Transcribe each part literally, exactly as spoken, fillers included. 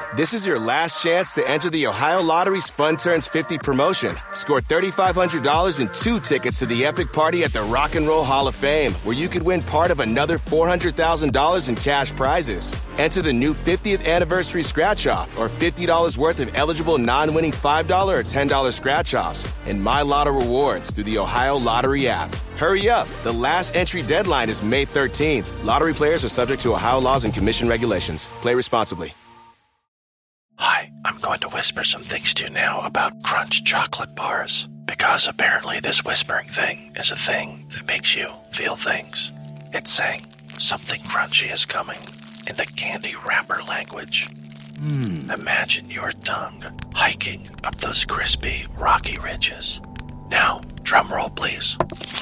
This is your last chance to enter the Ohio Lottery's Fun Turns fifty promotion. Score three thousand five hundred dollars and two tickets to the epic party at the Rock and Roll Hall of Fame, where you could win part of another four hundred thousand dollars in cash prizes. Enter the new fiftieth anniversary scratch-off or fifty dollars worth of eligible non-winning five dollars or ten dollars scratch-offs and My Lotto rewards through the Ohio Lottery app. Hurry up. The last entry deadline is May thirteenth. Lottery players are subject to Ohio laws and commission regulations. Play responsibly. Hi, I'm going to whisper some things to you now about Crunch chocolate bars. Because apparently this whispering thing is a thing that makes you feel things. It's saying something crunchy is coming in the candy wrapper language. Mm. Imagine your tongue hiking up those crispy, rocky ridges. Now, drum roll, please.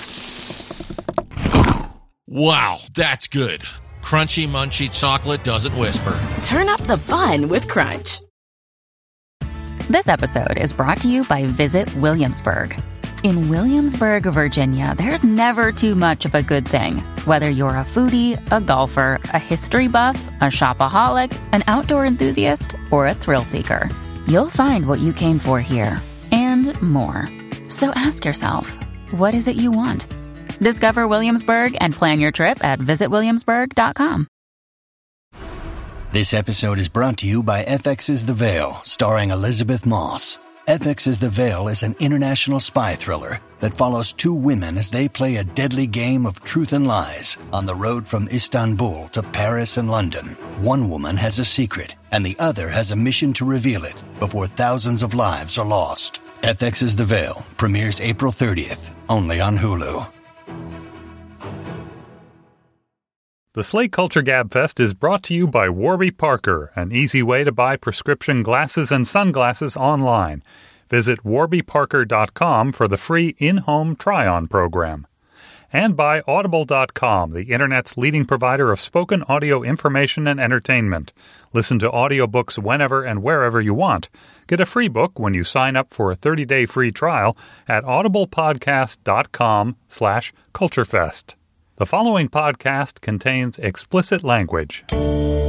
Wow, that's good. Crunchy, munchy chocolate doesn't whisper. Turn up the fun with Crunch. This episode is brought to you by Visit Williamsburg. In Williamsburg, Virginia, there's never too much of a good thing. Whether you're a foodie, a golfer, a history buff, a shopaholic, an outdoor enthusiast, or a thrill seeker, you'll find what you came for here and more. So ask yourself, what is it you want? Discover Williamsburg and plan your trip at visit williamsburg dot com. This episode is brought to you by F X's The Veil, starring Elizabeth Moss. F X's The Veil is an international spy thriller that follows two women as they play a deadly game of truth and lies on the road from Istanbul to Paris and London. One woman has a secret, and the other has a mission to reveal it before thousands of lives are lost. F X's The Veil premieres April thirtieth, only on Hulu. The Slate Culture Gabfest is brought to you by Warby Parker, an easy way to buy prescription glasses and sunglasses online. Visit warby parker dot com for the free in-home try-on program. And by audible dot com, the Internet's leading provider of spoken audio information and entertainment. Listen to audiobooks whenever and wherever you want. Get a free book when you sign up for a thirty-day free trial at audiblepodcast dot com slash culturefest. The following podcast contains explicit language. Hi,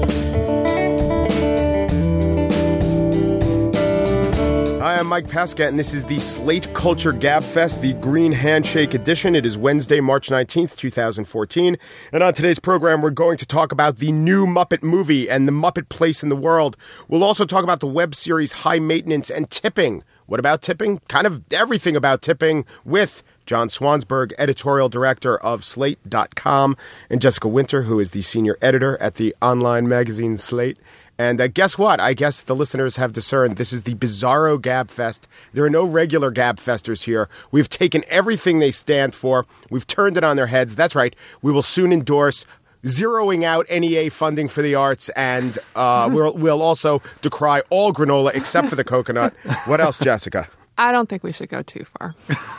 I'm Mike Pascat, and this is the Slate Culture Gabfest, the Green Handshake edition. It is Wednesday, March nineteenth, twenty fourteen. And on today's program, we're going to talk about the new Muppet movie and the Muppet place in the world. We'll also talk about the web series High Maintenance and tipping. What about tipping? Kind of everything about tipping with John Swansburg, editorial director of Slate dot com, and Jessica Winter, who is the senior editor at the online magazine Slate. And uh, guess what? I guess the listeners have discerned this is the Bizarro Gabfest. There are no regular Gabfesters here. We've taken everything they stand for. We've turned it on their heads. That's right. We will soon endorse zeroing out N E A funding for the arts, and uh, we'll, we'll also decry all granola except for the coconut. What else, Jessica? I don't think we should go too far.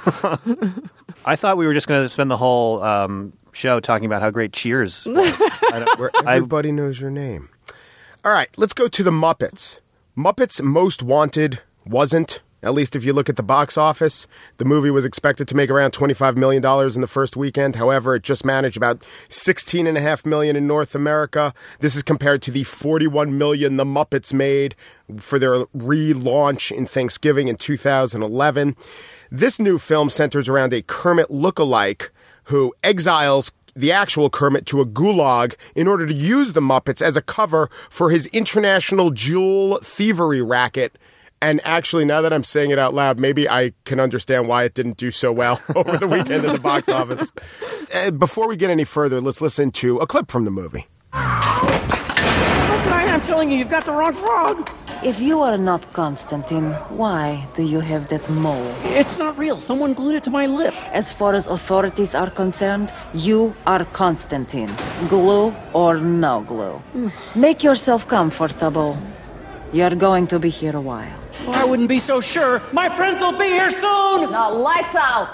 I thought we were just going to spend the whole um, show talking about how great Cheers was. I don't, Where everybody I, knows your name. All right, let's go to the Muppets. Muppets Most Wanted wasn't, at least if you look at the box office. The movie was expected to make around twenty-five million dollars in the first weekend. However, it just managed about sixteen point five million dollars in North America. This is compared to the forty-one million dollars the Muppets made for their relaunch in Thanksgiving in two thousand eleven. This new film centers around a Kermit lookalike who exiles the actual Kermit to a gulag in order to use the Muppets as a cover for his international jewel thievery racket. And actually, now that I'm saying it out loud, maybe I can understand why it didn't do so well over the weekend at the box office. Uh, before we get any further, let's listen to a clip from the movie. Listen, I am telling you, you've got the wrong frog. If you are not Constantine, why do you have that mole? It's not real. Someone glued it to my lip. As far as authorities are concerned, you are Constantine. Glue or no glue. Make yourself comfortable. You're going to be here a while. Well, I wouldn't be so sure. My friends will be here soon. Now, lights out.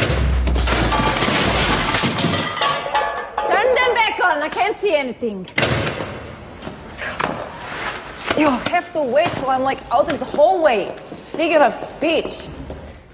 Turn them back on. I can't see anything. You'll have to wait till I'm like out in the hallway. It's figure of speech.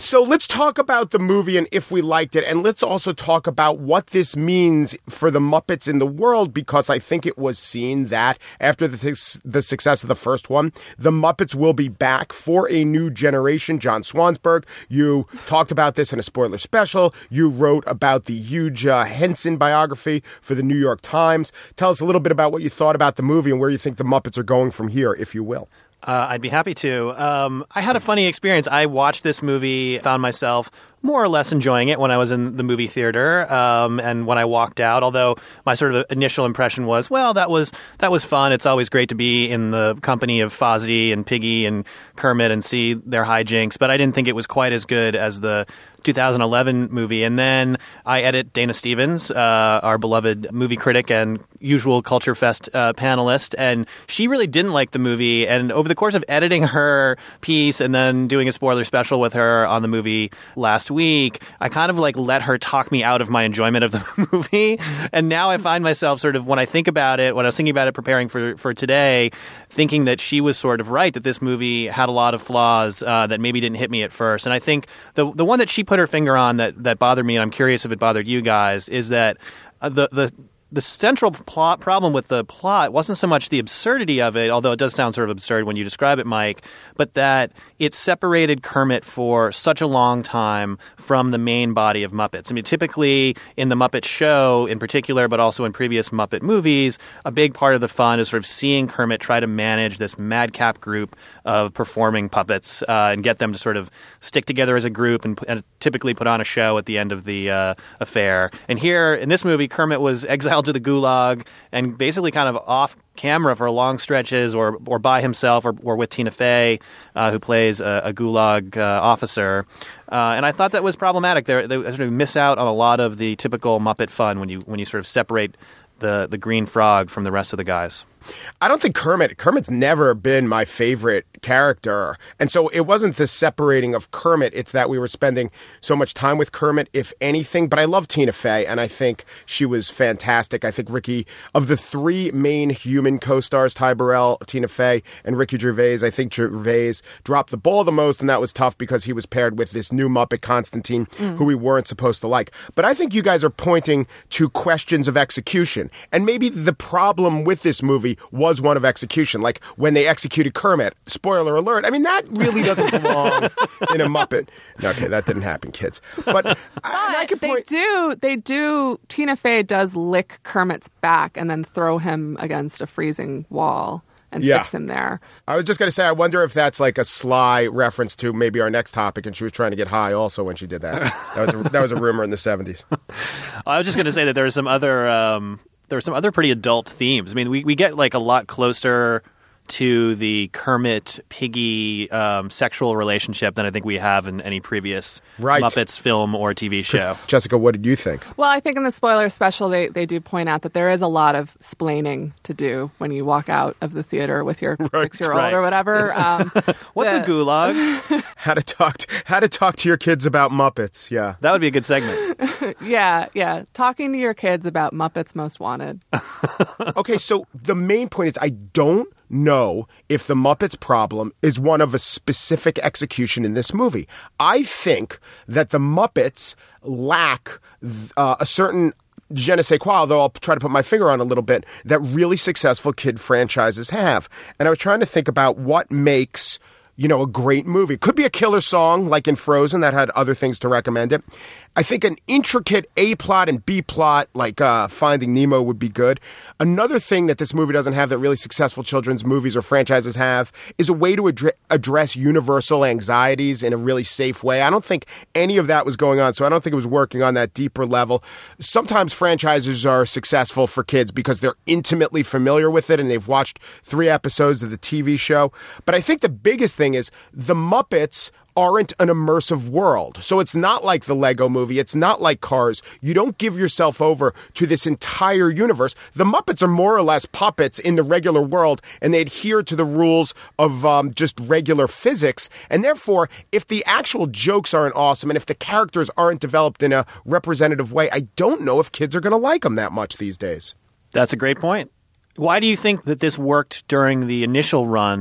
So let's talk about the movie and if we liked it, and let's also talk about what this means for the Muppets in the world, because I think it was seen that after the, the success of the first one, the Muppets will be back for a new generation. John Swansburg, you talked about this in a spoiler special. You wrote about the huge uh, Henson biography for the New York Times. Tell us a little bit about what you thought about the movie and where you think the Muppets are going from here, if you will. Uh, I'd be happy to. Um, I had a funny experience. I watched this movie, found myself more or less enjoying it when I was in the movie theater, um, and when I walked out, although my sort of initial impression was, well, that was that was fun. It's always great to be in the company of Fozzie and Piggy and Kermit and see their hijinks, but I didn't think it was quite as good as the two thousand eleven movie. And then I edit Dana Stevens, uh, our beloved movie critic and usual Culture Fest uh, panelist, and she really didn't like the movie. And over the course of editing her piece and then doing a spoiler special with her on the movie last week, I kind of like let her talk me out of my enjoyment of the movie. And now I find myself sort of, when I think about it, when I was thinking about it preparing for, for today, thinking that she was sort of right, that this movie had a lot of flaws uh, that maybe didn't hit me at first. And I think the the one that she put her finger on that, that bothered me, and I'm curious if it bothered you guys, is that uh, the the the central plot problem with the plot wasn't so much the absurdity of it, although it does sound sort of absurd when you describe it, Mike, but that it separated Kermit for such a long time from the main body of Muppets. I mean, typically in the Muppet Show in particular, but also in previous Muppet movies, a big part of the fun is sort of seeing Kermit try to manage this madcap group of performing puppets uh, and get them to sort of stick together as a group and, and typically put on a show at the end of the uh, affair. And here in this movie, Kermit was exiled to the gulag and basically kind of off camera for long stretches, or or by himself, or, or with Tina Fey, uh, who plays a, a gulag uh, officer. Uh, and I thought that was problematic. They, they sort of miss out on a lot of the typical Muppet fun when you when you sort of separate the the green frog from the rest of the guys. I don't think Kermit, Kermit's never been my favorite character. And so it wasn't the separating of Kermit. It's that we were spending so much time with Kermit, if anything. But I love Tina Fey, and I think she was fantastic. I think Ricky, of the three main human co-stars, Ty Burrell, Tina Fey, and Ricky Gervais, I think Gervais dropped the ball the most, and that was tough because he was paired with this new Muppet, Constantine, mm. who we weren't supposed to like. But I think you guys are pointing to questions of execution. And maybe the problem with this movie was one of execution, like when they executed Kermit. Spoiler alert. I mean, that really doesn't belong in a Muppet. Okay, that didn't happen, kids. But, but I, I could point- they do, they do, Tina Fey does lick Kermit's back and then throw him against a freezing wall and yeah. sticks him there. I was just going to say, I wonder if that's like a sly reference to maybe our next topic, and she was trying to get high also when she did that. That was a, that was a rumor in the seventies. I was just going to say that there are some other... Um... There are some other pretty adult themes. I mean, we, we get like a lot closer to the Kermit-Piggy um, sexual relationship than I think we have in any previous right. Muppets film or T V show. Jessica, what did you think? Well, I think in the spoiler special, they, they do point out that there is a lot of splaining to do when you walk out of the theater with your right. six-year-old right. or whatever. Um, What's the, a gulag? How to talk to, how to talk to your kids about Muppets, yeah. That would be a good segment. yeah, yeah. Talking to your kids about Muppets Most Wanted. Okay, so the main point is I don't know if the Muppets problem is one of a specific execution in this movie. I think that the Muppets lack uh, a certain je ne sais quoi, although I'll try to put my finger on a little bit, that really successful kid franchises have. And I was trying to think about what makes, you know, a great movie. Could be a killer song like in Frozen that had other things to recommend it. I think an intricate A-plot and B-plot like uh, Finding Nemo would be good. Another thing that this movie doesn't have that really successful children's movies or franchises have is a way to ad- address universal anxieties in a really safe way. I don't think any of that was going on, so I don't think it was working on that deeper level. Sometimes franchises are successful for kids because they're intimately familiar with it and they've watched three episodes of the T V show. But I think the biggest thing is the Muppets aren't an immersive world. So it's not like the Lego movie. It's not like Cars. You don't give yourself over to this entire universe. The Muppets are more or less puppets in the regular world, and they adhere to the rules of um, just regular physics. And therefore, if the actual jokes aren't awesome and if the characters aren't developed in a representative way, I don't know if kids are going to like them that much these days. That's a great point. Why do you think that this worked during the initial run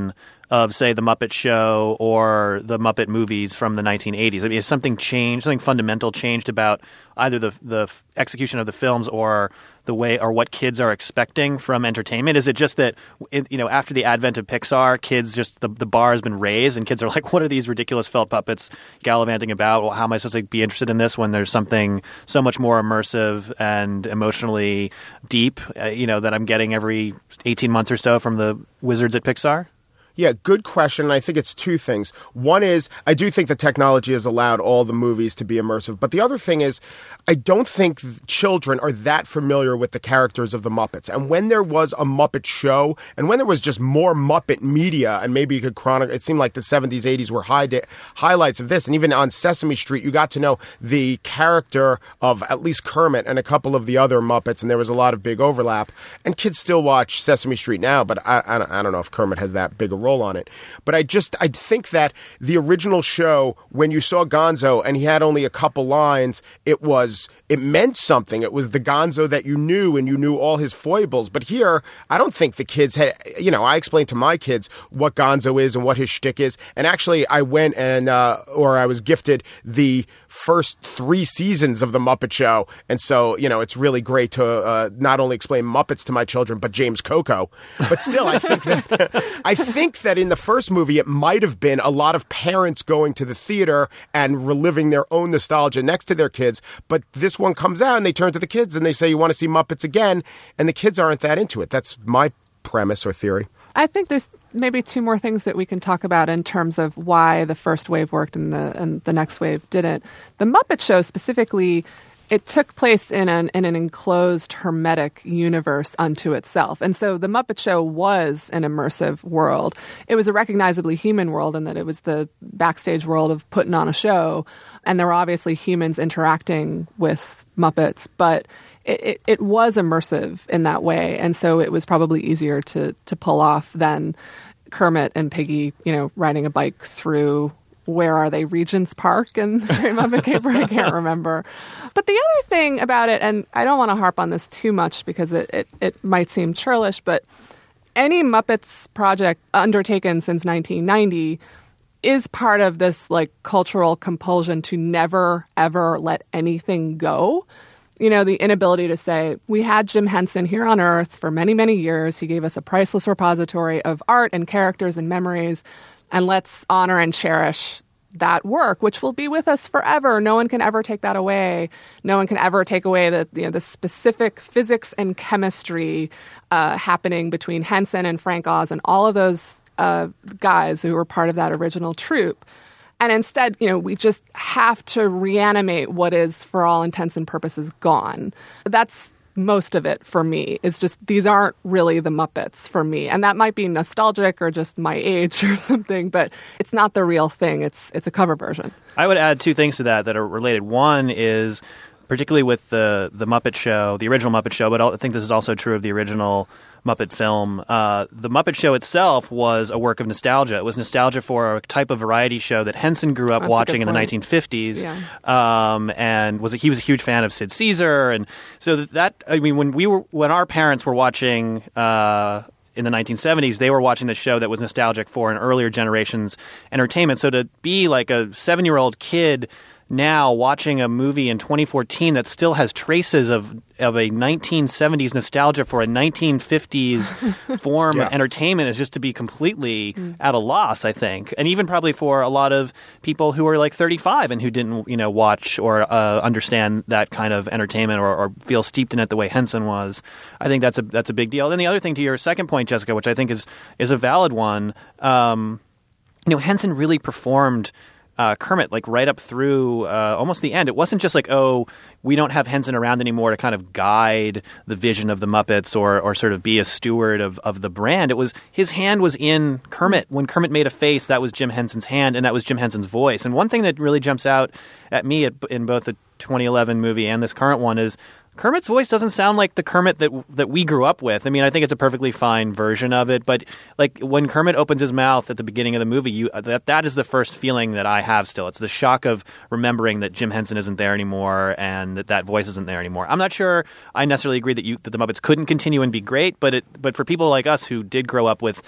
of, say, The Muppet Show or the Muppet movies from the nineteen eighties? I mean, has something changed, something fundamental changed about either the the execution of the films or the way or what kids are expecting from entertainment? Is it just that, you know, after the advent of Pixar, kids just the, the bar has been raised and kids are like, what are these ridiculous felt puppets gallivanting about? Well, how am I supposed to be interested in this when there's something so much more immersive and emotionally deep, uh, you know, that I'm getting every eighteen months or so from the wizards at Pixar? Yeah, good question. And I think it's two things. One is, I do think the technology has allowed all the movies to be immersive. But the other thing is, I don't think children are that familiar with the characters of the Muppets. And when there was a Muppet Show, and when there was just more Muppet media, and maybe you could chronicle, it seemed like the seventies, eighties were high de- highlights of this. And even on Sesame Street, you got to know the character of at least Kermit and a couple of the other Muppets, and there was a lot of big overlap. And kids still watch Sesame Street now, but I, I, don't, I don't know if Kermit has that big a role on it. But I just, I think that the original show, when you saw Gonzo and he had only a couple lines, it was, it meant something. It was the Gonzo that you knew, and you knew all his foibles. But here, I don't think the kids had, you know, I explained to my kids what Gonzo is and what his shtick is. And actually, I went and, uh, or I was gifted the first three seasons of The Muppet Show. And so, you know, it's really great to uh, not only explain Muppets to my children, but James Coco. But still, I think that, I think that in the first movie, it might have been a lot of parents going to the theater and reliving their own nostalgia next to their kids. But this one comes out and they turn to the kids and they say, you want to see Muppets again? And the kids aren't that into it. That's my premise or theory. I think there's maybe two more things that we can talk about in terms of why the first wave worked and the and the next wave didn't. The Muppet Show specifically, it took place in an in an enclosed, hermetic universe unto itself. And so the Muppet Show was an immersive world. It was a recognizably human world in that it was the backstage world of putting on a show. And there were obviously humans interacting with Muppets, but it, it, it was immersive in that way. And so it was probably easier to to pull off than Kermit and Piggy, you know, riding a bike through, where are they, Regent's Park and Muppet Caper? I can't remember. But the other thing about it, and I don't want to harp on this too much because it, it, it might seem churlish, but any Muppets project undertaken since nineteen ninety is part of this like cultural compulsion to never, ever let anything go. You know, the inability to say, we had Jim Henson here on Earth for many, many years. He gave us a priceless repository of art and characters and memories. And let's honor and cherish that work, which will be with us forever. No one can ever take that away. No one can ever take away the, you know, the specific physics and chemistry uh, happening between Henson and Frank Oz and all of those uh, guys who were part of that original troupe. And instead, you know, we just have to reanimate what is, for all intents and purposes, gone. That's most of it for me. Is just these aren't really the Muppets for me. And that might be nostalgic or just my age or something, but it's not the real thing. It's it's a cover version. I would add two things to that that are related. One is, particularly with the, the Muppet Show, the original Muppet Show, but I think this is also true of the original Muppet film. Uh, the Muppet Show itself was a work of nostalgia. It was nostalgia for a type of variety show that Henson grew up That's watching in the nineteen fifties, yeah. um, and was a, he was a huge fan of Sid Caesar, and so that, that I mean, when we were when our parents were watching. Uh, in the nineteen seventies, they were watching the show that was nostalgic for an earlier generation's entertainment. So to be like a seven-year-old kid now watching a movie in twenty fourteen that still has traces of of a nineteen seventies nostalgia for a nineteen fifties form yeah. of entertainment is just to be completely mm. at a loss, I think. And even probably for a lot of people who are like thirty-five and who didn't, you know, watch or uh, understand that kind of entertainment or, or feel steeped in it the way Henson was. I think that's a that's a big deal. Then the other thing, to your second point, Jessica, which I think is is a valid one, um, you know, Henson really performed Uh, Kermit, like right up through uh, almost the end. It wasn't just like, oh, we don't have Henson around anymore to kind of guide the vision of the Muppets or or sort of be a steward of, of the brand. It was his hand was in Kermit. When Kermit made a face, that was Jim Henson's hand, and that was Jim Henson's voice. And one thing that really jumps out at me at, in both the twenty eleven movie and this current one is Kermit's voice doesn't sound like the Kermit that that we grew up with. I mean, I think it's a perfectly fine version of it, but like when Kermit opens his mouth at the beginning of the movie, you that that is the first feeling that I have still. It's the shock of remembering that Jim Henson isn't there anymore and that that voice isn't there anymore. I'm not sure I necessarily agree that you that the Muppets couldn't continue and be great, but it but for people like us who did grow up with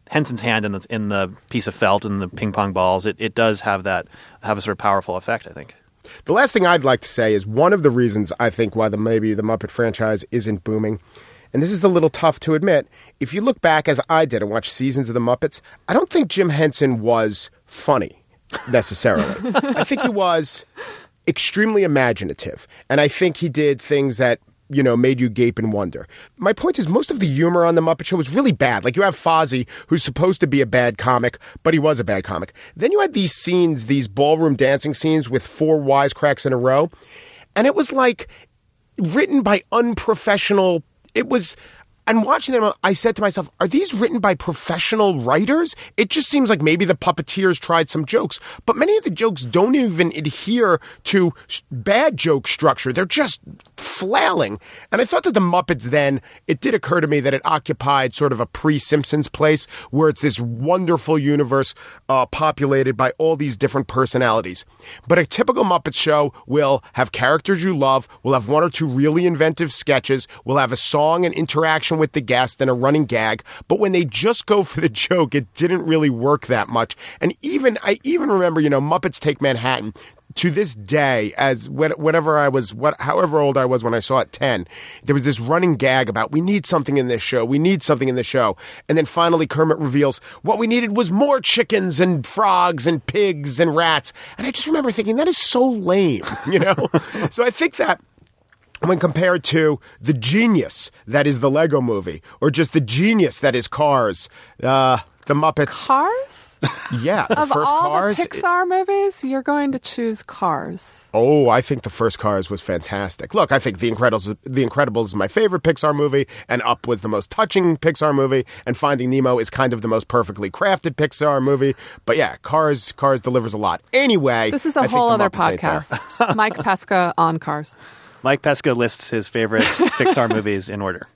Henson's hand in the in the piece of felt and the ping pong balls, it, it does have that have a sort of powerful effect, I think. The last thing I'd like to say is one of the reasons I think why the maybe the Muppet franchise isn't booming, and this is a little tough to admit, if you look back as I did and watch seasons of the Muppets, I don't think Jim Henson was funny necessarily. I think he was extremely imaginative, and I think he did things that, you know, made you gape and wonder. My point is, most of the humor on The Muppet Show was really bad. Like, you have Fozzie, who's supposed to be a bad comic, but he was a bad comic. Then you had these scenes, these ballroom dancing scenes with four wisecracks in a row, and it was like written by unprofessional. It was... And watching them, I said to myself, are these written by professional writers? It just seems like maybe the puppeteers tried some jokes, but many of the jokes don't even adhere to bad joke structure. They're just flailing. And I thought that the Muppets then, it did occur to me that it occupied sort of a pre-Simpsons place where it's this wonderful universe uh, populated by all these different personalities. But a typical Muppet show will have characters you love, will have one or two really inventive sketches, will have a song and interaction with the guest and a running gag, but when they just go for the joke, it didn't really work that much. And even I even remember, you know, Muppets Take Manhattan. To this day, as whatever I was, what, however old I was when I saw it, ten, there was this running gag about, we need something in this show, we need something in this show. And then finally Kermit reveals, what we needed was more chickens and frogs and pigs and rats. And I just remember thinking, that is so lame, you know? So I think that when compared to the genius that is the Lego Movie, or just the genius that is Cars, uh, the Muppets. Cars? Yeah, the of first all Cars. The Pixar movies, you're going to choose Cars. Oh, I think the first Cars was fantastic. Look, I think The Incredibles, The Incredibles is my favorite Pixar movie, and Up was the most touching Pixar movie, and Finding Nemo is kind of the most perfectly crafted Pixar movie. But yeah, Cars, Cars delivers a lot. Anyway, this is a I whole think the other Muppets ain't there. podcast. Mike Pesca on Cars. Mike Pesca lists his favorite Pixar movies in order.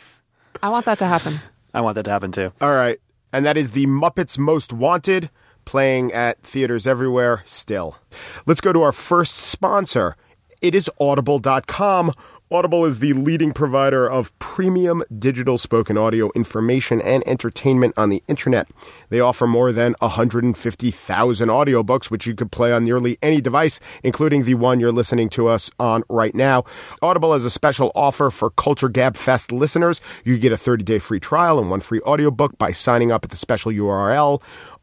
I want that to happen. I want that to happen too. All right. And that is The Muppets Most Wanted, playing at theaters everywhere still. Let's go to our first sponsor. It is Audible dot com. Audible is the leading provider of premium digital spoken audio information and entertainment on the internet. They offer more than one hundred fifty thousand audiobooks, which you could play on nearly any device, including the one you're listening to us on right now. Audible has a special offer for Culture Gab Fest listeners. You get a thirty-day free trial and one free audiobook by signing up at the special U R L,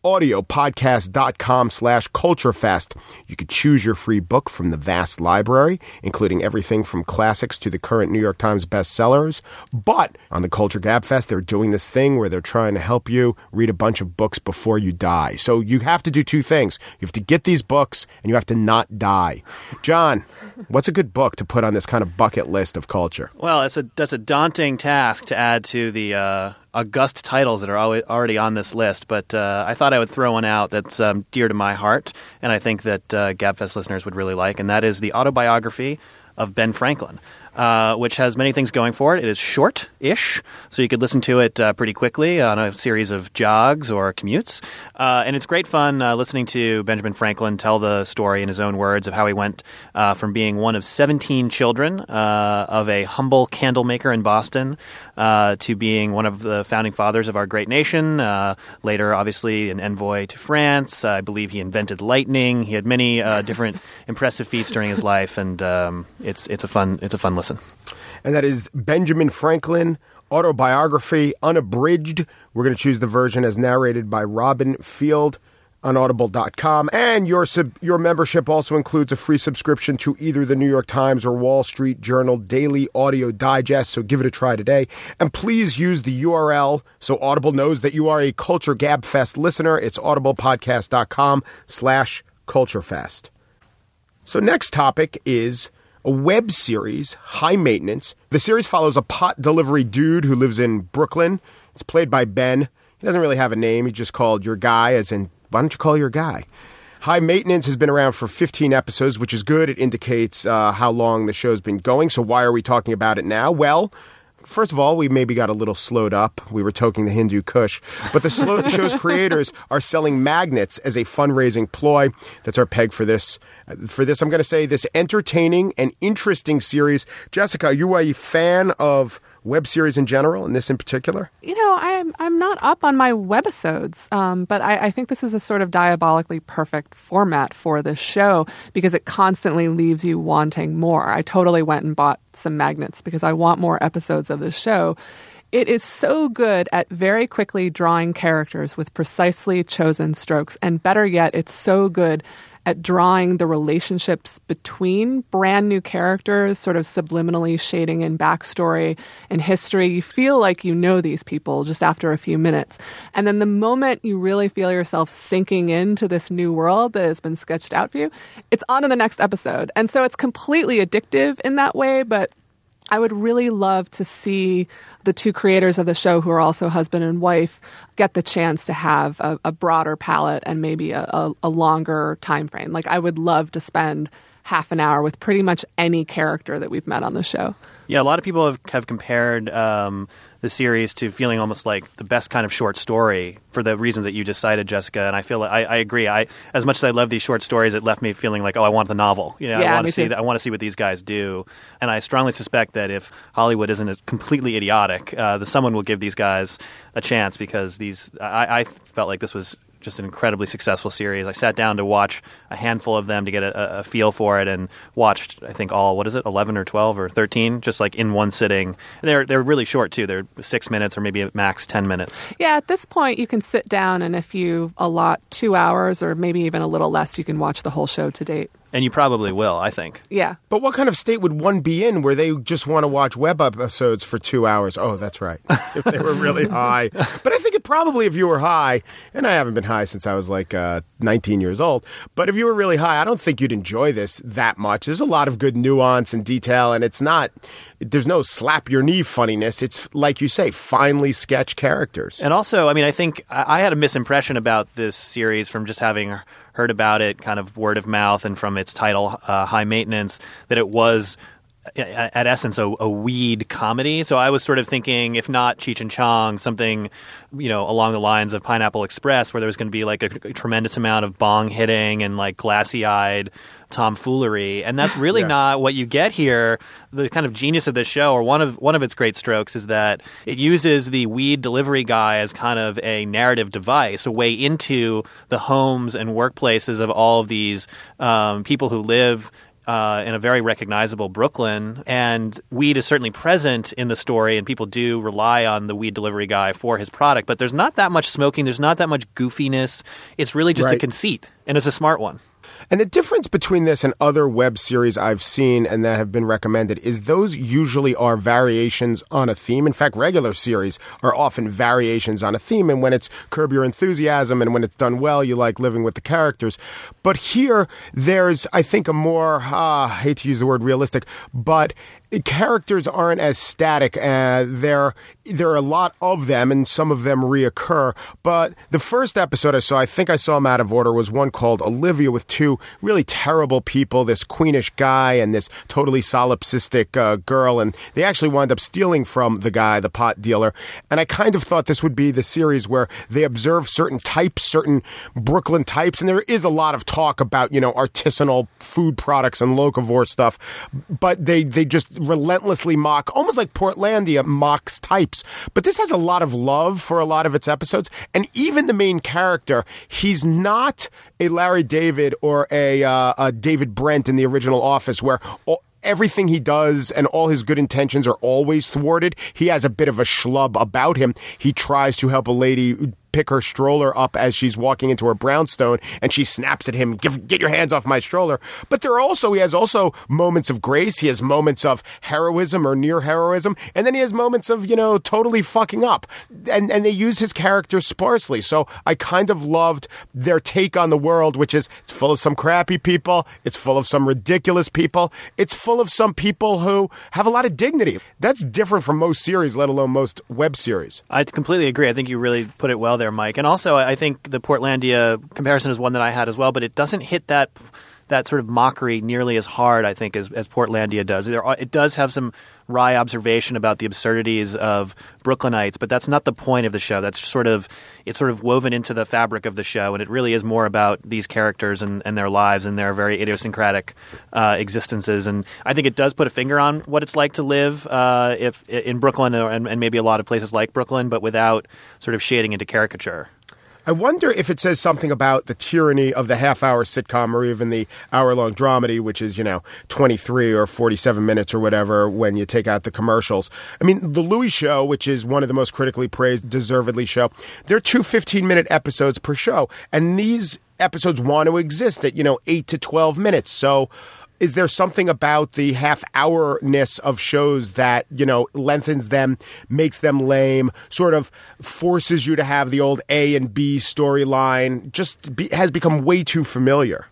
audiopodcast.com slash culturefest. You could choose your free book from the vast library, including everything from classics to the current New York Times bestsellers. But on the Culture Gab Fest, they're doing this thing where they're trying to help you read a bunch of books before you die. So you have to do two things. You have to get these books, and you have to not die. John, what's a good book to put on this kind of bucket list of culture? Well, it's a that's a daunting task to add to the uh, august titles that are already on this list, but uh, I thought I would throw one out that's um, dear to my heart, and I think that uh, GabFest listeners would really like, and that is the autobiography of Ben Franklin, uh, which has many things going for it. It is short-ish, so you could listen to it uh, pretty quickly on a series of jogs or commutes. Uh, and it's great fun uh, listening to Benjamin Franklin tell the story in his own words of how he went uh, from being one of seventeen children uh, of a humble candle maker in Boston uh, to being one of the founding fathers of our great nation. Uh, later, obviously, an envoy to France. Uh, I believe he invented lightning. He had many uh, different impressive feats during his life, and um, it's it's a fun it's a fun listen. And that is Benjamin Franklin, autobiography, unabridged. We're going to choose the version as narrated by Robin Field on audible dot com. And your sub- your membership also includes a free subscription to either the New York Times or Wall Street Journal Daily Audio Digest, so give it a try today. And please use the U R L so Audible knows that you are a Culture Gabfest listener. It's audiblepodcast.com slash culturefest. So next topic is a web series, High Maintenance. The series follows a pot delivery dude who lives in Brooklyn. It's played by Ben. He doesn't really have a name. He just called your guy, as in, why don't you call your guy? High Maintenance has been around for fifteen episodes, which is good. It indicates uh, how long the show's been going. So why are we talking about it now? Well, first of all, we maybe got a little slowed up. We were toking the Hindu Kush. But the slow- show's creators are selling magnets as a fundraising ploy. That's our peg for this. For this, I'm going to say this entertaining and interesting series. Jessica, are you a fan of web series in general, and this in particular? You know, I'm I'm not up on my webisodes, um, but I, I think this is a sort of diabolically perfect format for this show because it constantly leaves you wanting more. I totally went and bought some magnets because I want more episodes of this show. It is so good at very quickly drawing characters with precisely chosen strokes, and better yet, it's so good at drawing the relationships between brand new characters, sort of subliminally shading in backstory and history. You feel like you know these people just after a few minutes. And then the moment you really feel yourself sinking into this new world that has been sketched out for you, it's on to the next episode. And so it's completely addictive in that way, but I would really love to see the two creators of the show, who are also husband and wife, get the chance to have a, a broader palette and maybe a, a, a longer time frame. Like, I would love to spend half an hour with pretty much any character that we've met on the show. Yeah, a lot of people have, have compared um, the series to feeling almost like the best kind of short story for the reasons that you just cited, Jessica. And I feel like I, I agree. I as much as I love these short stories, it left me feeling like, oh, I want the novel. You know, yeah, I want to see too. that. I want to see what these guys do. And I strongly suspect that if Hollywood isn't completely idiotic, uh, that someone will give these guys a chance because these. I, I felt like this was just an incredibly successful series. I sat down to watch a handful of them to get a, a feel for it, and watched, I think, all, what is it, eleven or twelve or thirteen, just like in one sitting. They're they're really short, too. They're six minutes or maybe at max ten minutes. Yeah, at this point, you can sit down, and if you allot two hours or maybe even a little less, you can watch the whole show to date. And you probably will, I think. Yeah. But what kind of state would one be in where they just want to watch web episodes for two hours? Oh, that's right. If they were really high. But I think it probably, if you were high, and I haven't been high since I was like uh, nineteen years old, but if you were really high, I don't think you'd enjoy this that much. There's a lot of good nuance and detail, and it's not, there's no slap your knee funniness. It's, like you say, finely sketched characters. And also, I mean, I think I had a misimpression about this series from just having heard about it kind of word of mouth and from its title, uh, High Maintenance, that it was at essence a, a weed comedy. So I was sort of thinking, if not Cheech and Chong, something, you know, along the lines of Pineapple Express, where there was going to be like a, a tremendous amount of bong hitting and like glassy-eyed tomfoolery. And that's really yeah. not what you get here. The kind of genius of this show, or one of one of its great strokes, is that it uses the weed delivery guy as kind of a narrative device, a way into the homes and workplaces of all of these um, people who live Uh, in a very recognizable Brooklyn. And weed is certainly present in the story, and people do rely on the weed delivery guy for his product. But there's not that much smoking. There's not that much goofiness. It's really just right. a conceit, and it's a smart one. And the difference between this and other web series I've seen and that have been recommended is those usually are variations on a theme. In fact, regular series are often variations on a theme. And when it's Curb Your Enthusiasm and when it's done well, you like living with the characters. But here, there's, I think, a more, uh, I hate to use the word realistic, but characters aren't as static. Uh, there, there are a lot of them, and some of them reoccur. But the first episode I saw, I think I saw them out of order, was one called Olivia, with two really terrible people, this queenish guy and this totally solipsistic uh, girl. And they actually wind up stealing from the guy, the pot dealer. And I kind of thought this would be the series where they observe certain types, certain Brooklyn types. And there is a lot of talk about, you know, artisanal food products and locavore stuff. But they, they just relentlessly mock, almost like Portlandia mocks types. But this has a lot of love for a lot of its episodes. And even the main character, he's not a Larry David or a, uh, a David Brent in the original Office, where all, everything he does and all his good intentions are always thwarted. He has a bit of a schlub about him. He tries to help a lady pick her stroller up as she's walking into her brownstone, and she snaps at him, Give, get your hands off my stroller. But there are also, he has also moments of grace. He has moments of heroism or near heroism. And then he has moments of, you know, totally fucking up. And, and they use his characters sparsely. So I kind of loved their take on the world, which is, it's full of some crappy people. It's full of some ridiculous people. It's full of some people who have a lot of dignity. That's different from most series, let alone most web series. I completely agree. I think you really put it well there, Mike. And also, I think the Portlandia comparison is one that I had as well, but it doesn't hit that that sort of mockery nearly as hard, I think, as, as Portlandia does. There are, it does have some wry observation about the absurdities of Brooklynites, but that's not the point of the show. That's sort of it's sort of woven into the fabric of the show, and it really is more about these characters and, and their lives and their very idiosyncratic uh, existences. And I think it does put a finger on what it's like to live uh, if in Brooklyn or, and, and maybe a lot of places like Brooklyn, but without sort of shading into caricature. I wonder if it says something about the tyranny of the half-hour sitcom or even the hour-long dramedy, which is, you know, twenty-three or forty-seven minutes or whatever when you take out the commercials. I mean, The Louis Show, which is one of the most critically praised, deservedly show, they're two fifteen-minute episodes per show. And these episodes want to exist at, you know, eight to twelve minutes. So is there something about the half-hourness of shows that, you know, lengthens them, makes them lame, sort of forces you to have the old A and B storyline, just be, has become way too familiar?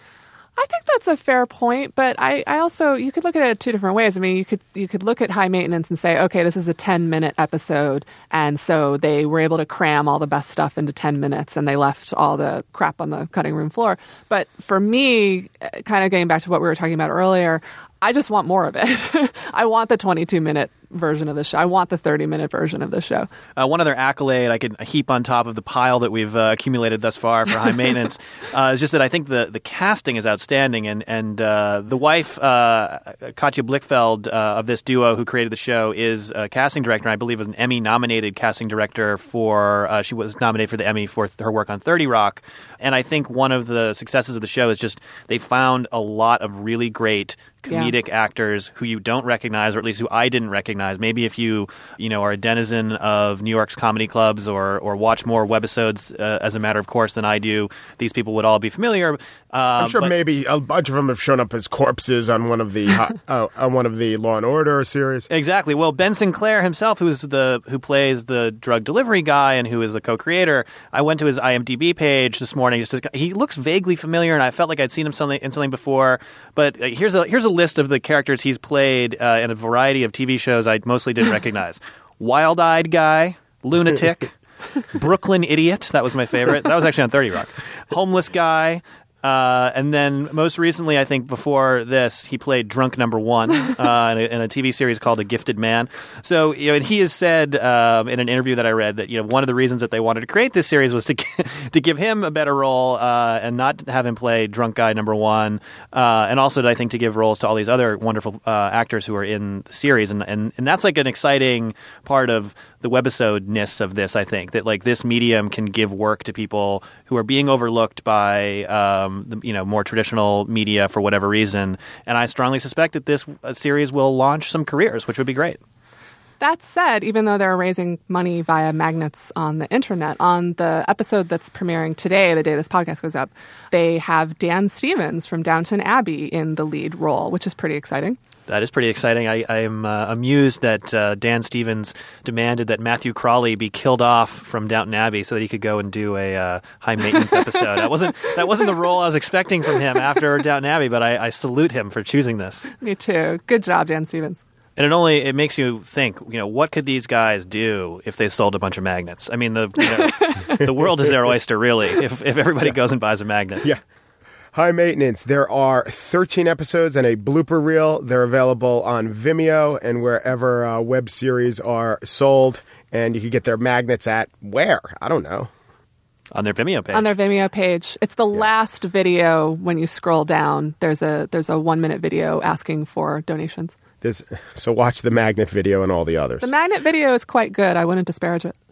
I think that's a fair point, but I, I also, you could look at it two different ways. I mean, you could you could look at High Maintenance and say, okay, this is a ten-minute episode, and so they were able to cram all the best stuff into ten minutes, and they left all the crap on the cutting room floor. But for me, kind of getting back to what we were talking about earlier, I just want more of it. I want the twenty-two-minute version of the show. I want the thirty-minute version of the show. Uh, one other accolade I could heap on top of the pile that we've uh, accumulated thus far for High Maintenance uh, is just that I think the, the casting is outstanding. And, and uh, the wife, uh, Katja Blichfeld, uh, of this duo who created the show, is a casting director. And I believe was an Emmy-nominated casting director for uh, – she was nominated for the Emmy for her work on thirty Rock. And I think one of the successes of the show is just they found a lot of really great – comedic yeah. actors who you don't recognize, or at least who I didn't recognize. Maybe if you, you know, are a denizen of New York's comedy clubs or or watch more webisodes uh, as a matter of course than I do, these people would all be familiar. Uh, I'm sure but, maybe a bunch of them have shown up as corpses on one of the uh, on one of the Law and Order series. Exactly. Well, Ben Sinclair himself, who's the who plays the drug delivery guy and who is the co-creator, I went to his I M D B page this morning. Just to, he looks vaguely familiar, and I felt like I'd seen him something in something before. But uh, here's a here's a list of the characters he's played uh, in a variety of T V shows I mostly didn't recognize. Wild-eyed guy, lunatic, Brooklyn idiot. That was my favorite. That was actually on thirty Rock. Homeless guy. Uh, and then most recently, I think before this, he played Drunk Number One uh, in, a, in a T V series called A Gifted Man. So, you know, and he has said um, in an interview that I read that, you know, one of the reasons that they wanted to create this series was to to give him a better role uh, and not have him play Drunk Guy Number One, uh, and also, I think, to give roles to all these other wonderful uh, actors who are in the series. And, and and that's like an exciting part of the webisode-ness of this, I think, that like this medium can give work to people who are being overlooked by um, the, you know, more traditional media for whatever reason. And I strongly suspect that this uh, series will launch some careers, which would be great. That said, even though they're raising money via magnets on the internet, on the episode that's premiering today, the day this podcast goes up, they have Dan Stevens from Downton Abbey in the lead role, which is pretty exciting. That is pretty exciting. I, I'm uh, amused that uh, Dan Stevens demanded that Matthew Crawley be killed off from Downton Abbey so that he could go and do a uh, high maintenance episode. That wasn't that wasn't the role I was expecting from him after Downton Abbey, but I, I salute him for choosing this. Me too. Good job, Dan Stevens. And it only it makes you think, you know, what could these guys do if they sold a bunch of magnets? I mean, the you know, the world is their oyster, really. If if everybody yeah. goes and buys a magnet, yeah. High Maintenance. There are thirteen episodes and a blooper reel. They're available on Vimeo and wherever uh, web series are sold. And you can get their magnets at where? I don't know. On their Vimeo page. On their Vimeo page. It's the yeah. last video when you scroll down. There's a there's a one-minute video asking for donations. This, so watch the magnet video and all the others. The magnet video is quite good. I wouldn't disparage it.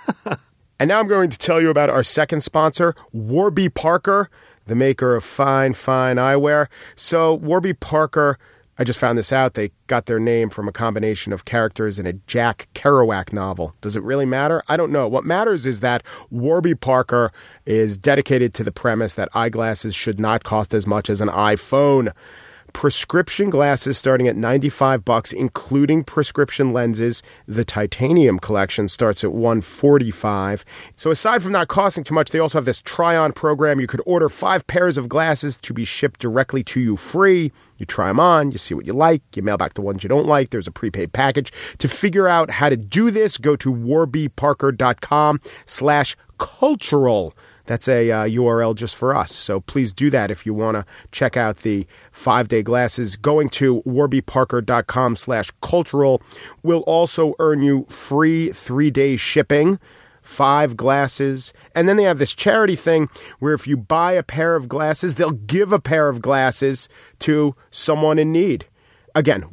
And now I'm going to tell you about our second sponsor, Warby Parker, the maker of fine, fine eyewear. So Warby Parker, I just found this out, they got their name from a combination of characters in a Jack Kerouac novel. Does it really matter? I don't know. What matters is that Warby Parker is dedicated to the premise that eyeglasses should not cost as much as an iPhone. Prescription glasses starting at ninety-five bucks, including prescription lenses. The titanium collection starts at one forty-five. So aside from not costing too much, they also have this try-on program. You could order five pairs of glasses to be shipped directly to you free. You try them on, you see what you like, you mail back the ones you don't like. There's a prepaid package. To figure out how to do this, go to warbyparker.com slash cultural. That's a uh, U R L just for us. So please do that if you want to check out the five-day glasses. Going to warbyparker.com slash cultural will also earn you free three-day shipping, five glasses. And then they have this charity thing where if you buy a pair of glasses, they'll give a pair of glasses to someone in need. Again,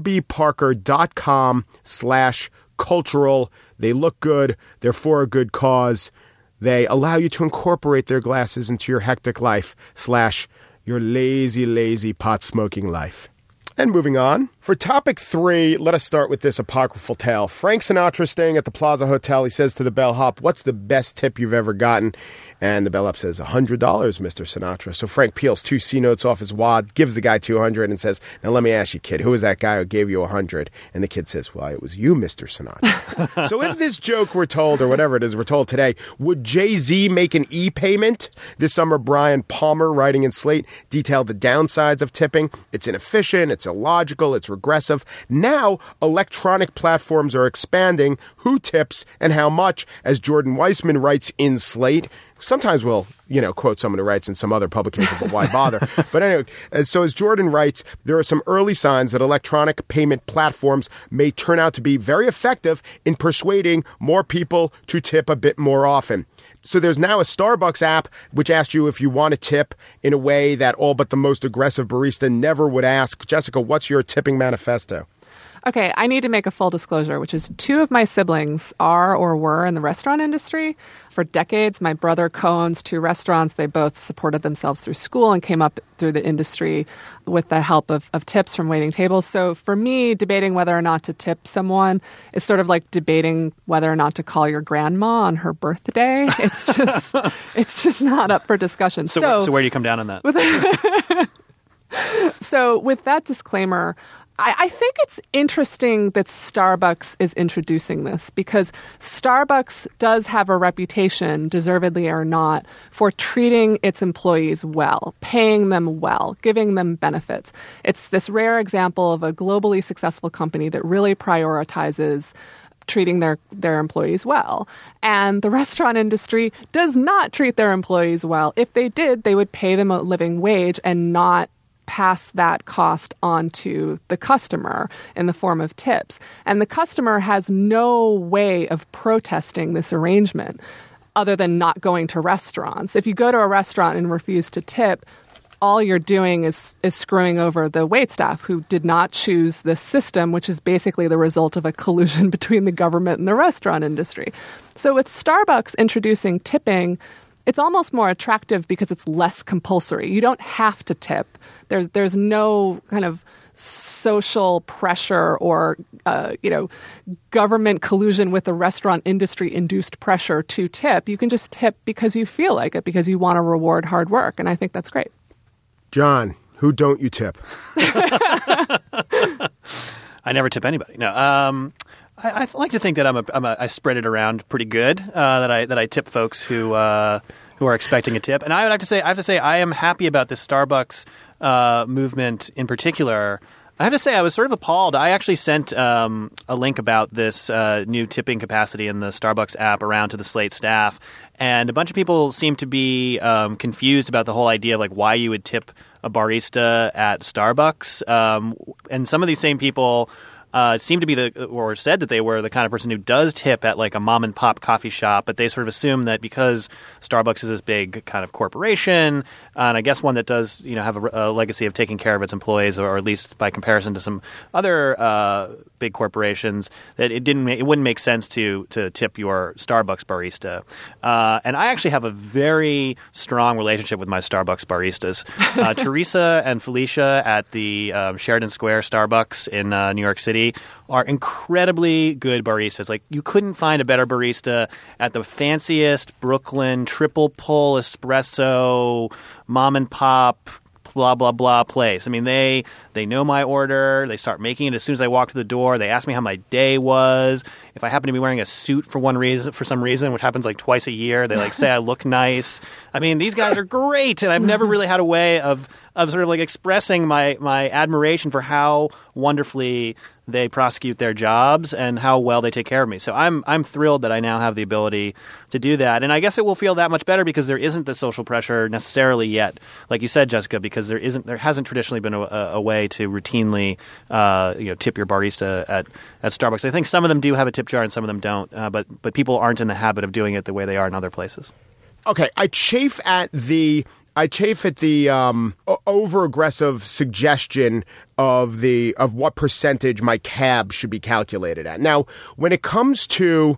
warbyparker.com slash cultural. They look good. They're for a good cause. They allow you to incorporate their glasses into your hectic life slash your lazy, lazy pot-smoking life. And moving on. For topic three, let us start with this apocryphal tale. Frank Sinatra staying at the Plaza Hotel. He says to the bellhop, "What's the best tip you've ever gotten?" And the bellhop says, one hundred dollars, Mister Sinatra. So Frank peels two C notes off his wad, gives the guy two hundred dollars and says, "Now let me ask you, kid, who was that guy who gave you one hundred dollars? And the kid says, "Well, it was you, Mister Sinatra." So if this joke were told, or whatever it is we're told today, would Jay-Z make an e-payment? This summer, Brian Palmer, writing in Slate, detailed the downsides of tipping. It's inefficient, it's illogical, it's regressive. Now, electronic platforms are expanding who tips and how much, as Jordan Weissman writes in Slate. Sometimes we'll, you know, quote someone who writes in some other publication, but why bother? But anyway, so as Jordan writes, there are some early signs that electronic payment platforms may turn out to be very effective in persuading more people to tip a bit more often. So there's now a Starbucks app which asks you if you want to tip in a way that all but the most aggressive barista never would ask. Jessica, what's your tipping manifesto? Okay, I need to make a full disclosure, which is two of my siblings are or were in the restaurant industry. For decades, my brother co-owns two restaurants. They both supported themselves through school and came up through the industry with the help of, of tips from waiting tables. So for me, debating whether or not to tip someone is sort of like debating whether or not to call your grandma on her birthday. It's just it's just not up for discussion. So, so, so where do you come down on that? With, so with that disclaimer, I think it's interesting that Starbucks is introducing this because Starbucks does have a reputation, deservedly or not, for treating its employees well, paying them well, giving them benefits. It's this rare example of a globally successful company that really prioritizes treating their, their employees well. And the restaurant industry does not treat their employees well. If they did, they would pay them a living wage and not pass that cost on to the customer in the form of tips. And the customer has no way of protesting this arrangement other than not going to restaurants. If you go to a restaurant and refuse to tip, all you're doing is is screwing over the waitstaff who did not choose this system, which is basically the result of a collusion between the government and the restaurant industry. So with Starbucks introducing tipping, it's almost more attractive because it's less compulsory. You don't have to tip. There's there's no kind of social pressure or uh, you know government collusion with the restaurant industry induced pressure to tip. You can just tip because you feel like it, because you want to reward hard work, and I think that's great. John, who don't you tip? I never tip anybody. No. Um, I, I like to think that I'm a, I'm a I spread it around pretty good. Uh, that I that I tip folks who uh, who are expecting a tip, and I would have to say I have to say I am happy about this Starbucks uh, movement in particular. I have to say I was sort of appalled. I actually sent um, a link about this uh, new tipping capacity in the Starbucks app around to the Slate staff, and a bunch of people seem to be um, confused about the whole idea of like why you would tip a barista at Starbucks, um, and some of these same people Uh, seem to be the, or said that they were the kind of person who does tip at like a mom and pop coffee shop, but they sort of assume that because Starbucks is this big kind of corporation, uh, and I guess one that does, you know, have a, a legacy of taking care of its employees, or at least by comparison to some other uh, big corporations, that it didn't, it wouldn't make sense to to tip your Starbucks barista. Uh, and I actually have a very strong relationship with my Starbucks baristas. Uh, Teresa and Felicia at the um, Sheridan Square Starbucks in uh, New York City are incredibly good baristas. Like, you couldn't find a better barista at the fanciest Brooklyn triple pull espresso mom and pop blah blah blah place. I mean, they they know my order. They start making it as soon as I walk through the door. They ask me how my day was. If I happen to be wearing a suit for one reason, for some reason, which happens like twice a year, they like say I look nice. I mean, these guys are great, and I've never really had a way of of sort of like expressing my my admiration for how wonderfully they prosecute their jobs and how well they take care of me. So I'm I'm thrilled that I now have the ability to do that. And I guess it will feel that much better because there isn't the social pressure necessarily yet, like you said, Jessica, because there isn't there hasn't traditionally been a, a way to routinely uh, you know tip your barista at, at Starbucks. I think some of them do have a tip jar and some of them don't, uh, but but people aren't in the habit of doing it the way they are in other places. Okay, I chafe at the I chafe at the um, over aggressive suggestion of the of what percentage my cab should be calculated at. Now, when it comes to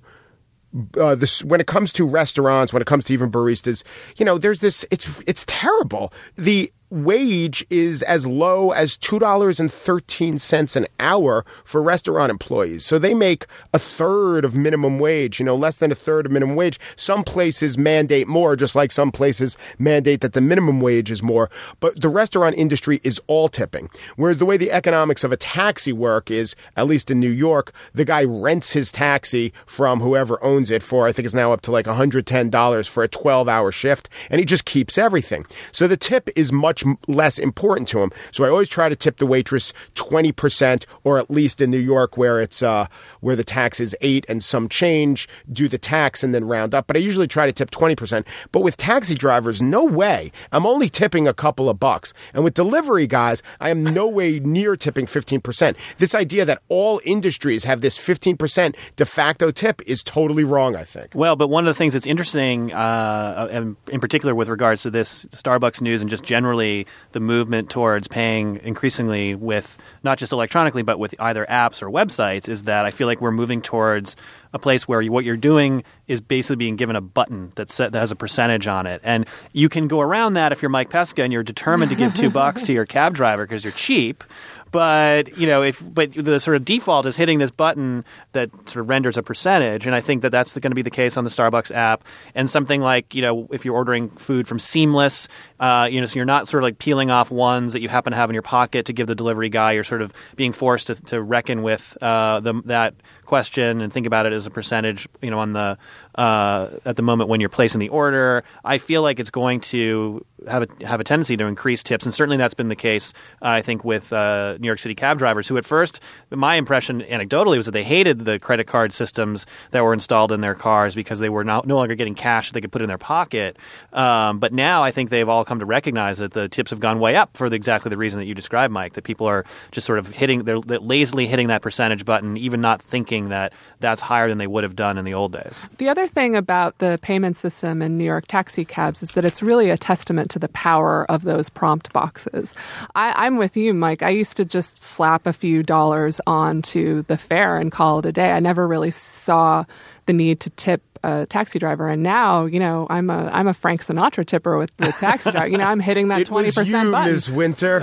uh, this, when it comes to restaurants, when it comes to even baristas, you know, there's this. It's it's terrible. The wage is as low as two dollars and thirteen cents an hour for restaurant employees. So they make a third of minimum wage, you know, less than a third of minimum wage. Some places mandate more, just like some places mandate that the minimum wage is more. But the restaurant industry is all tipping. Whereas the way the economics of a taxi work is, at least in New York, the guy rents his taxi from whoever owns it for, I think it's now up to like one hundred ten dollars for a twelve hour shift, and he just keeps everything. So the tip is much less important to him. So I always try to tip the waitress twenty percent, or at least in New York where it's uh, where the tax is eight and some change, do the tax and then round up. But I usually try to tip twenty percent. But with taxi drivers, no way. I'm only tipping a couple of bucks. And with delivery guys, I am no way near tipping fifteen percent. This idea that all industries have this fifteen percent de facto tip is totally wrong, I think. Well, but one of the things that's interesting, uh, in, in particular with regards to this Starbucks news and just generally the movement towards paying increasingly with not just electronically, but with either apps or websites, is that I feel like we're moving towards a place where you, what you're doing is basically being given a button that's set, that has a percentage on it. And you can go around that if you're Mike Pesca and you're determined to give two bucks to your cab driver because you're cheap. But, you know, if but the sort of default is hitting this button that sort of renders a percentage. And I think that that's going to be the case on the Starbucks app. And something like, you know, if you're ordering food from Seamless, uh, you know, so you're not sort of like peeling off ones that you happen to have in your pocket to give the delivery guy. You're sort of being forced to, to reckon with uh, the, that question and think about it as a percentage, you know, on the uh, at the moment when you're placing the order. I feel like it's going to have a have a tendency to increase tips, and certainly that's been the case, uh, I think, with uh, New York City cab drivers, who at first, my impression anecdotally was that they hated the credit card systems that were installed in their cars because they were not, no longer getting cash that they could put in their pocket. Um, but now I think they've all come to recognize that the tips have gone way up for the, exactly the reason that you described, Mike, that people are just sort of hitting, they're, they're lazily hitting that percentage button, even not thinking that that's higher than they would have done in the old days. The other thing about the payment system in New York taxi cabs is that it's really a testament to the power of those prompt boxes. I, I'm with you, Mike. I used to just slap a few dollars onto the fare and call it a day. I never really saw the need to tip a taxi driver, and now, you know, I'm a I'm a Frank Sinatra tipper with the taxi driver. You know, I'm hitting that twenty percent button. It was you, Miz Winter.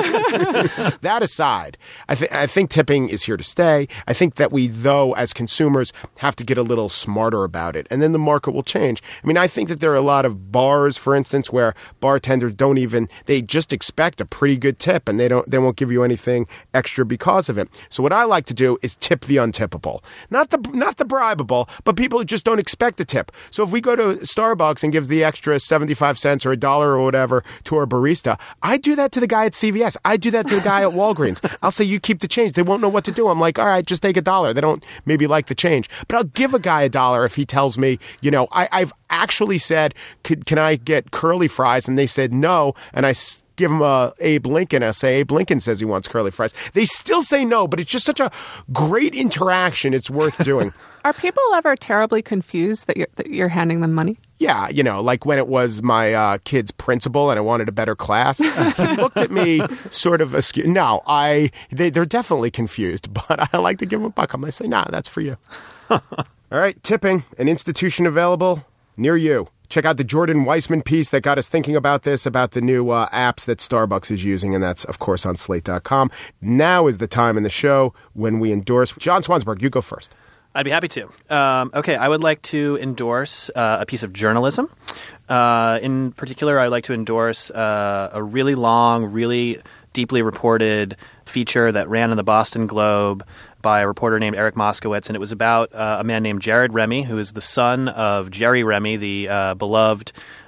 That aside, I think I think tipping is here to stay. I think that we, though, as consumers, have to get a little smarter about it, and then the market will change. I mean, I think that there are a lot of bars, for instance, where bartenders don't even they just expect a pretty good tip, and they don't they won't give you anything extra because of it. So what I like to do is tip the untippable, not the not the bribeable, but people who just don't expect expect a tip. So if we go to Starbucks and give the extra seventy-five cents or a dollar or whatever to our barista, I do that to the guy at C V S. I do that to the guy at Walgreens. I'll say, you keep the change. They won't know what to do. I'm like, all right, just take a dollar. They don't maybe like the change. But I'll give a guy a dollar if he tells me, you know, I, I've actually said, can, can I get curly fries? And they said no. And I give them a Abe Lincoln essay. Abe Lincoln says he wants curly fries. They still say no, but it's just such a great interaction. It's worth doing. Are people ever terribly confused that you're, that you're handing them money? Yeah, you know, like when it was my uh, kid's principal and I wanted a better class, he looked at me sort of askew. No, I they, they're definitely confused, but I like to give them a buck. I'm going to say, nah, that's for you. All right, tipping, an institution available near you. Check out the Jordan Weissman piece that got us thinking about this, about the new uh, apps that Starbucks is using, and that's, of course, on slate dot com. Now is the time in the show when we endorse. John Swansburg, you go first. I'd be happy to. Um, okay, I would like to endorse uh, a piece of journalism. Uh, in particular, I'd like to endorse uh, a really long, really deeply reported feature that ran in the Boston Globe by a reporter named Eric Moskowitz, and it was about uh, a man named Jared Remy, who is the son of Jerry Remy, the uh, beloved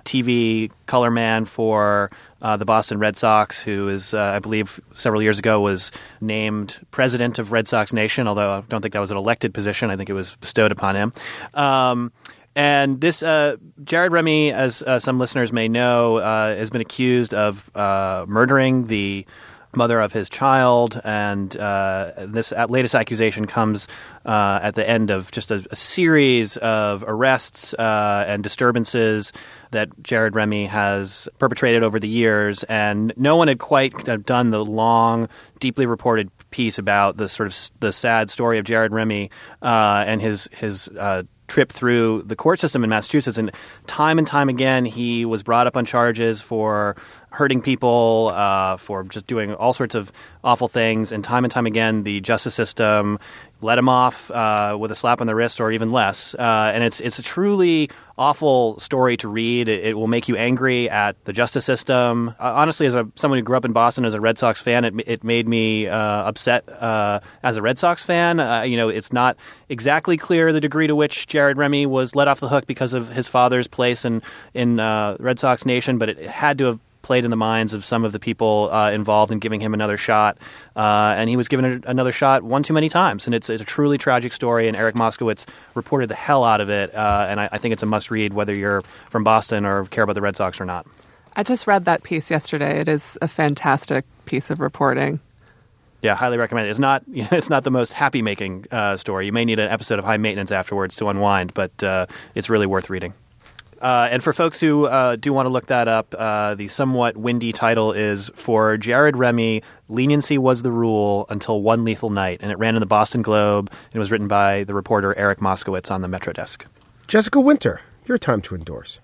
T V color man for uh, the Boston Red Sox, who is, uh, I believe, several years ago was named president of Red Sox Nation, although I don't think that was an elected position. I think it was bestowed upon him. Um, and this, uh, Jared Remy, as uh, some listeners may know, uh, has been accused of uh, murdering the mother of his child, and uh, this latest accusation comes uh, at the end of just a, a series of arrests uh, and disturbances that Jared Remy has perpetrated over the years, and no one had quite done the long, deeply reported piece about the sort of the sad story of Jared Remy uh, and his his uh, trip through the court system in Massachusetts. And time and time again, he was brought up on charges for hurting people, uh, for just doing all sorts of awful things. And time and time again, the justice system let him off uh, with a slap on the wrist or even less. Uh, and it's it's a truly awful story to read. It, it will make you angry at the justice system. Uh, honestly, as a, someone who grew up in Boston as a Red Sox fan, it, it made me uh, upset uh, as a Red Sox fan. Uh, you know, it's not exactly clear the degree to which Jared Remy was let off the hook because of his father's place in, in uh, Red Sox Nation, but it, it had to have played in the minds of some of the people uh, involved in giving him another shot. Uh, and he was given a, another shot one too many times. And it's, it's a truly tragic story, and Eric Moskowitz reported the hell out of it. Uh, and I, I think it's a must-read whether you're from Boston or care about the Red Sox or not. I just read that piece yesterday. It is a fantastic piece of reporting. Yeah, highly recommend it. It's not, you know, it's not the most happy-making uh, story. You may need an episode of High Maintenance afterwards to unwind, but uh, it's really worth reading. Uh, and for folks who uh, do want to look that up, uh, the somewhat windy title is For Jared Remy, Leniency Was the Rule Until One Lethal Night. And it ran in the Boston Globe. It was written by the reporter Eric Moskowitz on the Metro desk. Jessica Winter, your time to endorse.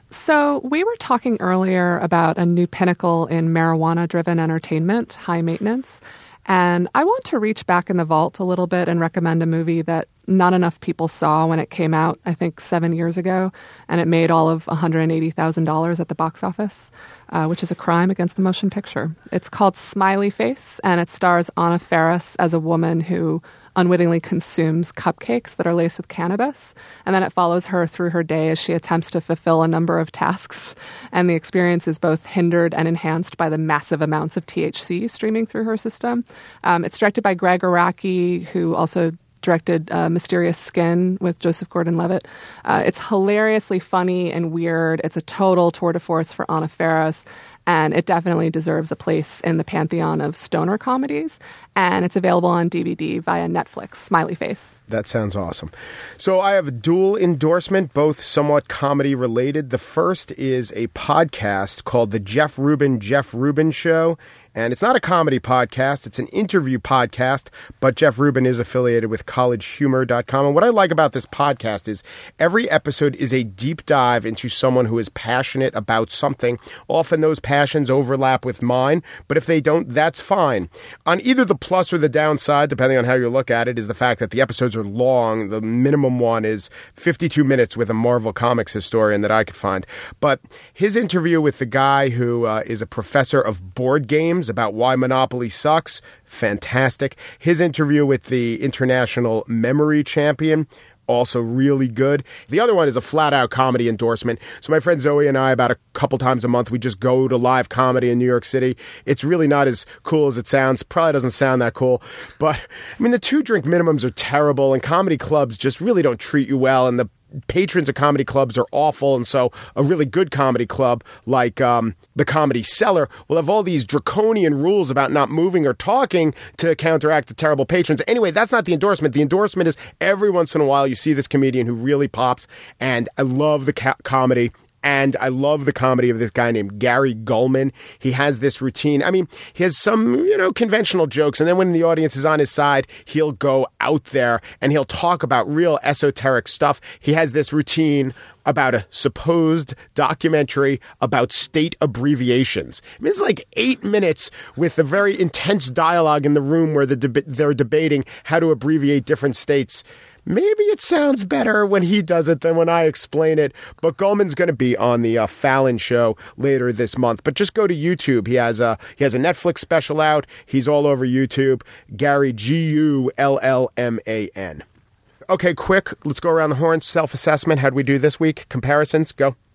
So we were talking earlier about a new pinnacle in marijuana-driven entertainment, High Maintenance. And I want to reach back in the vault a little bit and recommend a movie that not enough people saw when it came out, I think, seven years ago. And it made all of one hundred eighty thousand dollars at the box office, uh, which is a crime against the motion picture. It's called Smiley Face, and it stars Anna Faris as a woman who unwittingly consumes cupcakes that are laced with cannabis. And then it follows her through her day as she attempts to fulfill a number of tasks. And the experience is both hindered and enhanced by the massive amounts of T H C streaming through her system. Um, it's directed by Greg Araki, who also directed uh, Mysterious Skin with Joseph Gordon-Levitt. Uh, it's hilariously funny and weird. It's a total tour de force for Anna Faris. And it definitely deserves a place in the pantheon of stoner comedies. And it's available on D V D via Netflix. Smiley Face. That sounds awesome. So I have a dual endorsement, both somewhat comedy related. The first is a podcast called The Jeff Rubin, Jeff Rubin Show. And it's not a comedy podcast. It's an interview podcast, but Jeff Rubin is affiliated with college humor dot com. And what I like about this podcast is every episode is a deep dive into someone who is passionate about something. Often those passions overlap with mine, but if they don't, that's fine. On either the plus or the downside, depending on how you look at it, is the fact that the episodes are long. The minimum one is fifty-two minutes with a Marvel Comics historian that I could find. But his interview with the guy who uh, is a professor of board games about why Monopoly sucks, fantastic. His interview with the international memory champion, also really good. The other one is a flat-out comedy endorsement. So my friend Zoe and I, about a couple times a month, we just go to live comedy in New York City. It's really not as cool as it sounds. Probably doesn't sound that cool. But, I mean, the two-drink minimums are terrible, and comedy clubs just really don't treat you well, and the patrons of comedy clubs are awful, and so a really good comedy club like um, the Comedy Cellar will have all these draconian rules about not moving or talking to counteract the terrible patrons. Anyway, that's not the endorsement. The endorsement is every once in a while you see this comedian who really pops, and I love the ca- comedy. And I love the comedy of this guy named Gary Gulman. He has this routine. I mean, he has some, you know, conventional jokes. And then when the audience is on his side, he'll go out there and he'll talk about real esoteric stuff. He has this routine about a supposed documentary about state abbreviations. I mean, it's like eight minutes with a very intense dialogue in the room where the deb- they're debating how to abbreviate different states. Maybe it sounds better when he does it than when I explain it. But Goldman's going to be on the uh, Fallon show later this month. But just go to YouTube. He has a he has a Netflix special out. He's all over YouTube. Gary, G U L L M A N. Okay, quick. Let's go around the horn. Self-assessment. How'd we do this week? Comparisons. Go.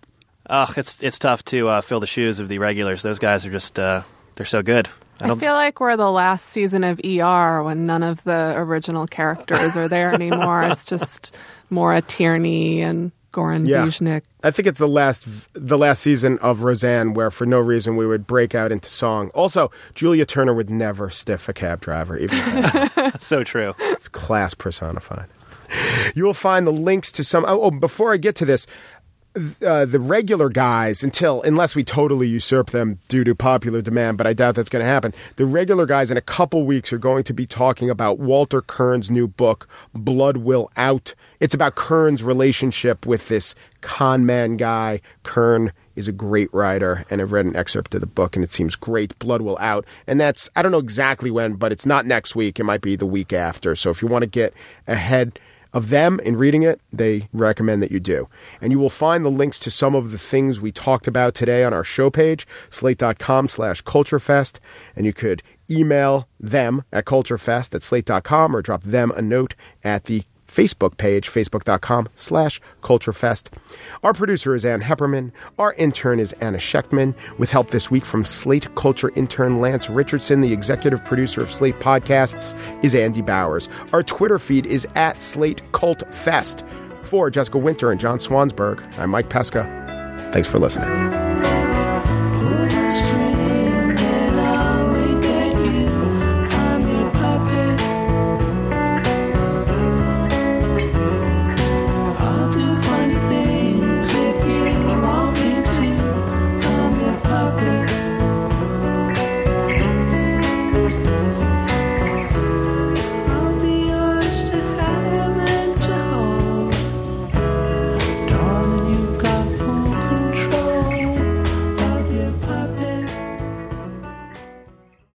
Ugh, it's it's tough to uh, fill the shoes of the regulars. Those guys are just, uh, they're so good. I, I feel like we're the last season of E R when none of the original characters are there anymore. It's just Maura Tierney and Goran yeah. Buznik. I think it's the last the last season of Roseanne where for no reason we would break out into song. Also, Julia Turner would never stiff a cab driver. Even so true. It's class personified. You will find the links to some... Oh, oh before I get to this... Uh, the regular guys, until unless we totally usurp them due to popular demand, but I doubt that's going to happen. The regular guys in a couple weeks are going to be talking about Walter Kern's new book, Blood Will Out. It's about Kern's relationship with this con man guy. Kern is a great writer, and I've read an excerpt of the book, and it seems great. Blood Will Out. And that's, I don't know exactly when, but it's not next week. It might be the week after. So if you want to get ahead of them in reading it, they recommend that you do. And you will find the links to some of the things we talked about today on our show page, slate.com slash culturefest. And you could email them at culturefest at slate dot com or drop them a note at the Facebook page, facebook.com slash culturefest. Our producer is Ann Hepperman. Our intern is Anna Schechtman, with help this week from Slate Culture intern Lance Richardson. The executive producer of Slate Podcasts is Andy Bowers. Our Twitter feed is at Slate Cult Fest. For Jessica Winter and John Swansburg, I'm Mike Pesca. Thanks for listening.